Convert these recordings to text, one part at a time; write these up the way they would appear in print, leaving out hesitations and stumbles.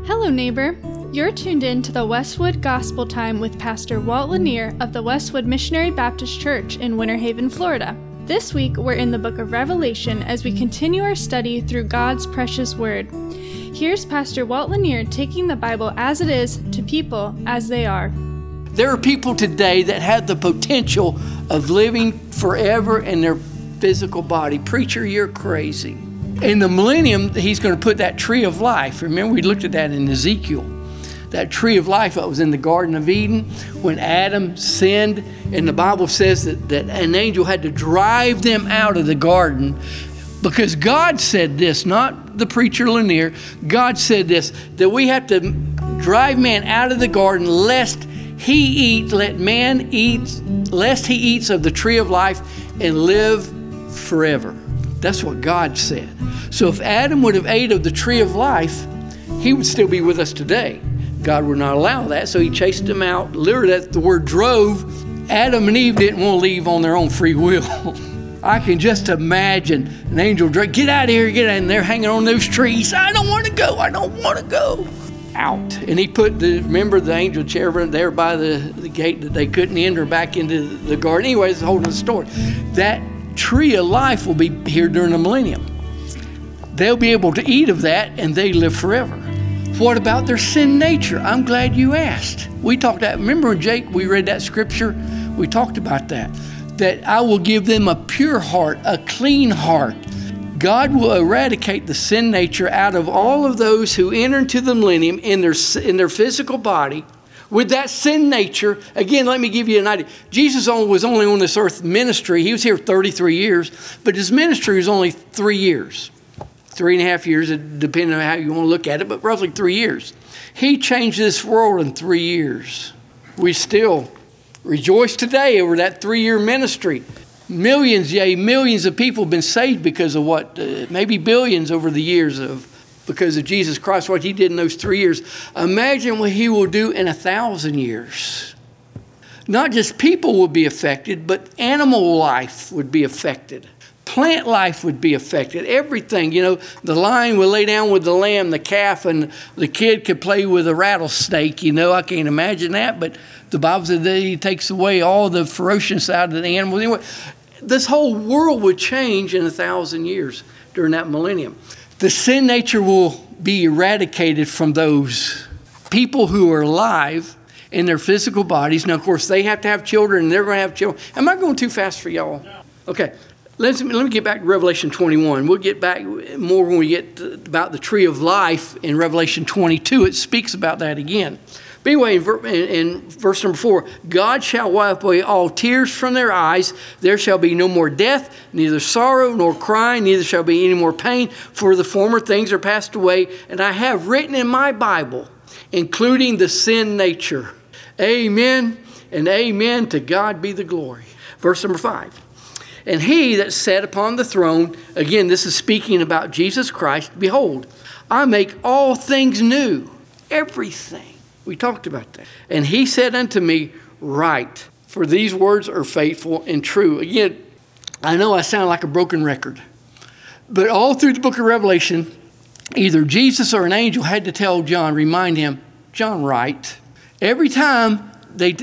Hello, neighbor. You're tuned in to the Westwood Gospel Time with Pastor Walt Lanier of the Westwood Missionary Baptist Church in Winter Haven, Florida. This week, we're in the book of Revelation as we continue our study through God's precious word. Here's Pastor Walt Lanier taking the Bible as it is to people as they are. There are people today that have the potential of living forever in their physical body. Preacher, you're crazy. In the millennium, he's going to put that tree of life. Remember, we looked at that in Ezekiel. That tree of life that was in the Garden of Eden when Adam sinned. And the Bible says that an angel had to drive them out of the garden because God said this, not the preacher Lanier. God said this, that we have to drive man out of the garden lest he eats of the tree of life and live forever. That's what God said. So if Adam would have ate of the tree of life, he would still be with us today. God would not allow that, so he chased him out. Literally, that's the word drove. Adam and Eve didn't want to leave on their own free will. I can just imagine an angel, get out of here, get out, and they're hanging on those trees. I don't want to go. Out. And he put remember the angel cherubim there by the gate that they couldn't enter back into the garden. Anyways, it's holding the story. That tree of life will be here during the millennium. They'll be able to eat of that and they live forever. What about their sin nature? I'm glad you asked. We talked about, remember Jake, we read that scripture? We talked about that I will give them a pure heart, a clean heart. God will eradicate the sin nature out of all of those who enter into the millennium in their physical body with that sin nature. Again, let me give you an idea. Jesus was only on this earth ministry. He was here 33 years, but his ministry was only 3 years. 3.5 years, depending on how you want to look at it, but roughly 3 years. He changed this world in 3 years. We still rejoice today over that 3-year ministry. Millions of people have been saved because of maybe billions over the years because of Jesus Christ, what he did in those 3 years. Imagine what he will do in 1,000 years. Not just people will be affected, but animal life would be affected. Plant life would be affected. Everything, the lion would lay down with the lamb, the calf, and the kid could play with a rattlesnake. I can't imagine that, but the Bible said that he takes away all the ferociousness out of the animal. Anyway, this whole world would change in 1,000 years during that millennium. The sin nature will be eradicated from those people who are alive in their physical bodies. Now, of course, they have to have children, and they're going to have children. Am I going too fast for y'all? No. Okay. Let me get back to Revelation 21. We'll get back more when we get about the tree of life in Revelation 22. It speaks about that again. But anyway, in verse number 4, God shall wipe away all tears from their eyes. There shall be no more death, neither sorrow nor crying, neither shall be any more pain, for the former things are passed away. And I have written in my Bible, including the sin nature. Amen and amen. To God be the glory. Verse number 5. And he that sat upon the throne, again, this is speaking about Jesus Christ, behold, I make all things new, everything. We talked about that. And he said unto me, write, for these words are faithful and true. Again, I know I sound like a broken record, but all through the book of Revelation, either Jesus or an angel had to tell John, remind him, John, write. Every time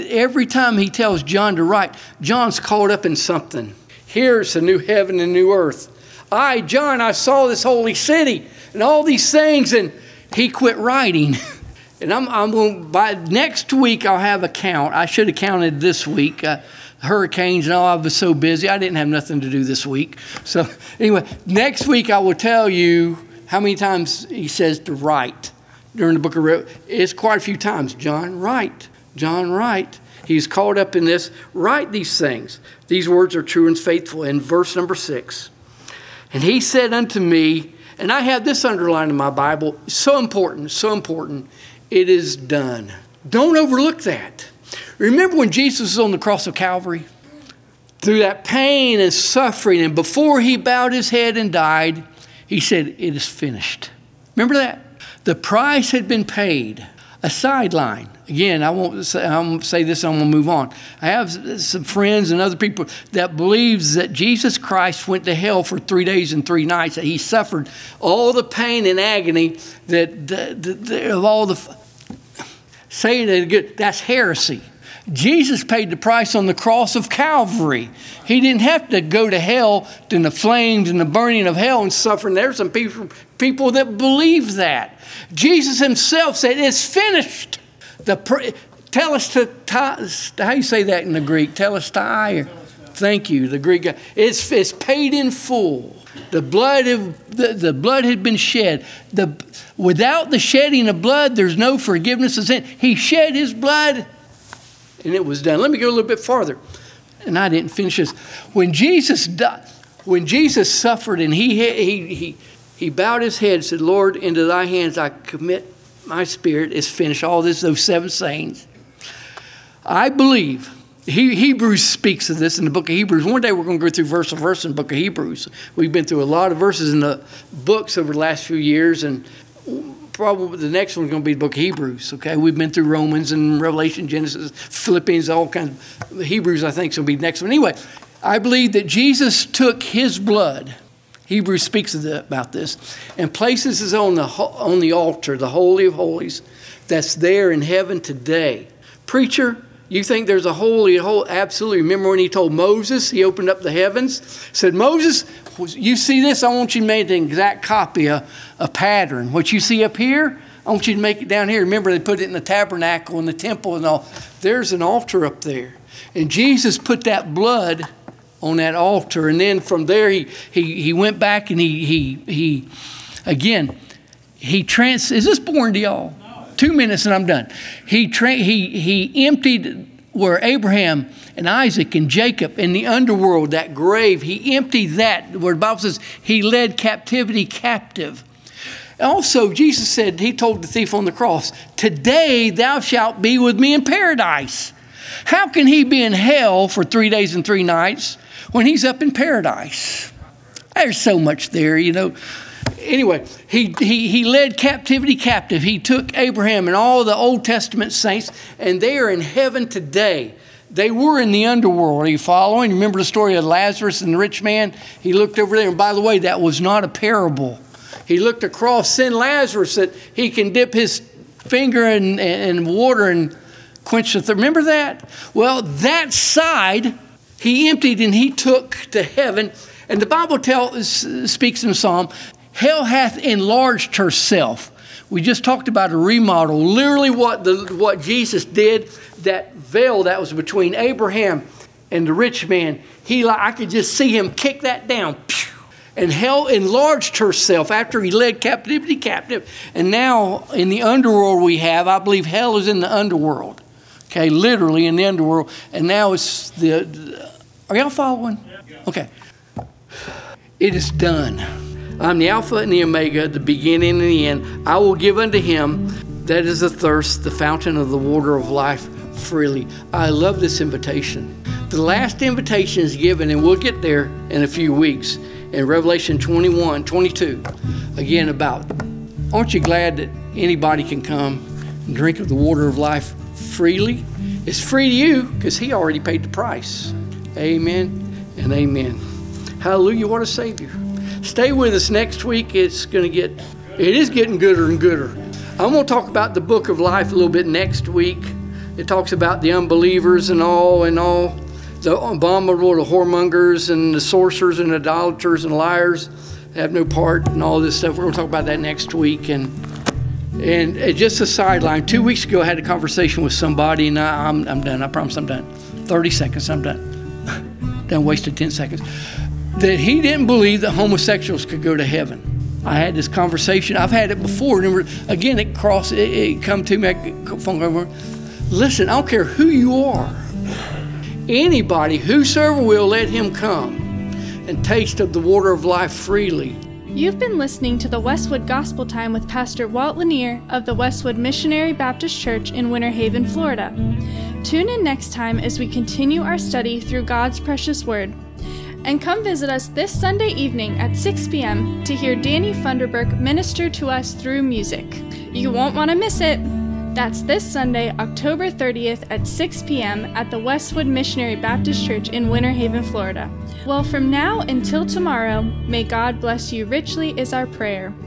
he tells John to write, John's caught up in something. Here's a new heaven and new earth. John, I saw this holy city and all these things, and he quit writing. And I'm going, by next week, I'll have a count. I should have counted this week. Hurricanes and all, I was so busy. I didn't have nothing to do this week. So anyway, next week I will tell you how many times he says to write during the book of Revelation. It's quite a few times. John, write. John, write. He's caught up in this. Write these things. These words are true and faithful. In verse number 6. And he said unto me, and I have this underlined in my Bible, so important, so important. It is done. Don't overlook that. Remember when Jesus was on the cross of Calvary? Through that pain and suffering, and before he bowed his head and died, he said, it is finished. Remember that? The price had been paid. a sideline. Again, I'm going to say this, I'm going to move on. I have some friends and other people that believes that Jesus Christ went to hell for 3 days and 3 nights, that he suffered all the pain and agony of all the... Saying it good, that's heresy. Jesus paid the price on the cross of Calvary. He didn't have to go to hell, in the flames and the burning of hell and suffering. There's some people that believe that. Jesus himself said, it's finished. Tell us to, how you say that in the Greek? Telestai. Thank you, the Greek guy. It's paid in full. The blood had been shed. Without the shedding of blood, there's no forgiveness of sin. He shed his blood, and it was done. Let me go a little bit farther. And I didn't finish this. When Jesus died, when Jesus suffered and he bowed his head and said, Lord, into thy hands I commit my spirit. It's finished. All this, those 7 sayings. I believe, Hebrews speaks of this in the book of Hebrews. One day we're going to go through verse for verse in the book of Hebrews. We've been through a lot of verses in the books over the last few years, and probably the next one's going to be the book of Hebrews. Okay, we've been through Romans and Revelation, Genesis, Philippians, all kinds of Hebrews. I think is going to be the next one. Anyway, I believe that Jesus took his blood. Hebrews speaks about this and places it on the altar, the Holy of Holies, that's there in heaven today. Preacher, you think there's a holy? Absolutely. Remember when he told Moses, he opened up the heavens, said, Moses, you see this? I want you to make an exact copy, a pattern. What you see up here, I want you to make it down here. Remember, they put it in the tabernacle and the temple and all. There's an altar up there. And Jesus put that blood on that altar. And then from there, he went back and he is this boring to y'all? 2 minutes and I'm done. He emptied where Abraham and Isaac and Jacob in the underworld, that grave, he emptied that, where the Bible says he led captivity captive. Also, Jesus said, he told the thief on the cross, today thou shalt be with me in paradise. How can he be in hell for 3 days and 3 nights when he's up in paradise? There's so much there, you know. Anyway, he led captivity captive. He took Abraham and all the Old Testament saints, and they are in heaven today. They were in the underworld. Are you following? Remember the story of Lazarus and the rich man? He looked over there, and by the way, that was not a parable. He looked across, sent Lazarus that he can dip his finger in water and quench the thirst. Remember that? Well, that side he emptied and he took to heaven. And the Bible speaks in Psalm, hell hath enlarged herself. We just talked about a remodel. Literally what Jesus did, that veil that was between Abraham and the rich man, I could just see him kick that down. And hell enlarged herself after he led captivity captive. And now in the underworld I believe hell is in the underworld. Okay, literally in the underworld. And now it's are y'all following? Okay. It is done. I'm the Alpha and the Omega, the beginning and the end. I will give unto him that is athirst the fountain of the water of life freely. I love this invitation. The last invitation is given, and we'll get there in a few weeks, in Revelation 22. Again, aren't you glad that anybody can come and drink of the water of life freely? It's free to you because he already paid the price. Amen and amen. Hallelujah, what a Savior. Stay with us next week. It is getting gooder and gooder. I'm going to talk about the book of life a little bit next week. It talks about the unbelievers and all, the abominable, the whoremongers and the sorcerers and idolaters and liars have no part in all this stuff. We're going to talk about that next week. And just a sideline, 2 weeks ago I had a conversation with somebody, and I'm done. I promise I'm done. 30 seconds, I'm done. Done wasted 10 seconds. That he didn't believe that homosexuals could go to heaven. I had this conversation. I've had it before. Again, it come to me. Listen, I don't care who you are. Anybody, whosoever will, let him come and taste of the water of life freely. You've been listening to the Westwood Gospel Time with Pastor Walt Lanier of the Westwood Missionary Baptist Church in Winter Haven, Florida. Tune in next time as we continue our study through God's precious word. And come visit us this Sunday evening at 6 p.m. to hear Danny Funderburk minister to us through music. You won't want to miss it. That's this Sunday, October 30th at 6 p.m. at the Westwood Missionary Baptist Church in Winter Haven, Florida. Well, from now until tomorrow, may God bless you richly is our prayer.